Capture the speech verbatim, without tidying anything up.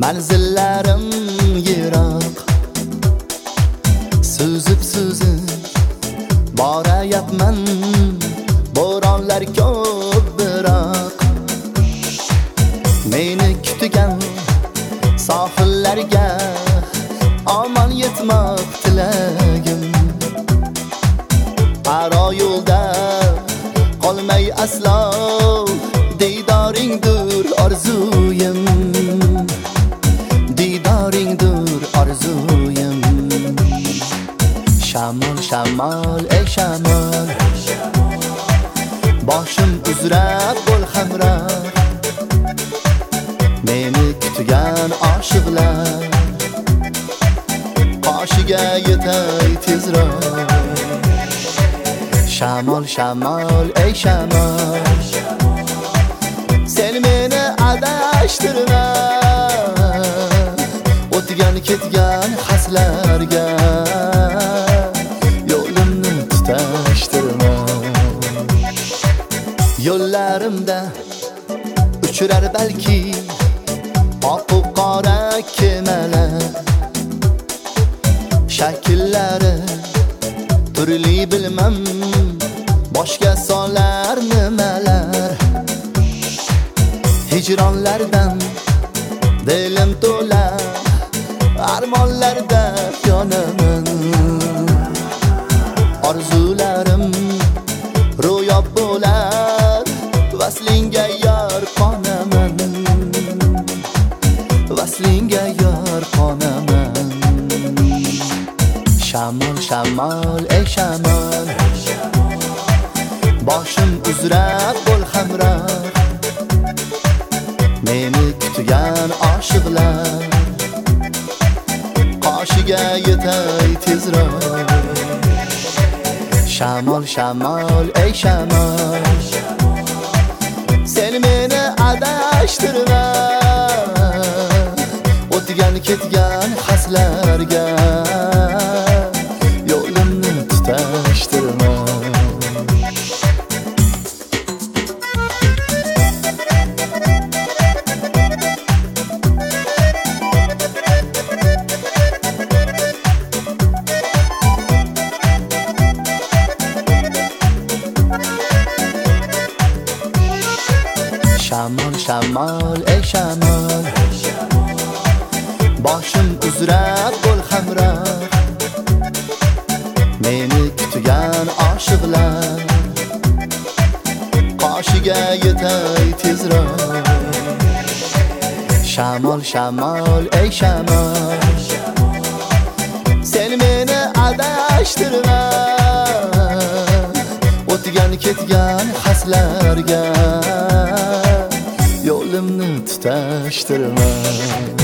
manzillarim yiroq, suzib suzib borayapman, bo'ronlar ko'p biroq meni kutgan sohillarga omon yetmoq tilagim. Aro yo'lda qolmay aslo, diydoringdir orzuyim, diydoringdir orzuyim. Shamol shamol ey shamol, boshim uzra bo'l hamroh, meni kutgan oshiqlar qoshiga yetay tezroq. Shamol shamol ey shamol, sen meni adashtirma, o'tgan ketgan haslarga yo'limni tutashtirma. Yo'llarimda uchirar balki oq u qora kemalar, shakllari turli bilmam, boshga solar nimalar. Hijronlardan dilim to'la, armonlarda yonaman. Orzularim ro'yob bo'lar, vaslinga yor qonaman, vaslinga yor qonaman. Shamol shamol ey shamol, boshim uzra bo'l hamroh, meni kutgan oshiqlar qoshiga yetay tezroq. Shamol shamol ey shamol, sen meni adashtirma, o'tgan ketgan haslarga yo'limni tutashtirma. Shamol shamol ey shamol, boshim uzra bo'l hamroh, meni kutgan oshiqlar qoshiga yetay tezroq. Shamol shamol ey shamol, sen meni adashtirma, o'tgan ketgan haslarga yo'limni tutashtirma.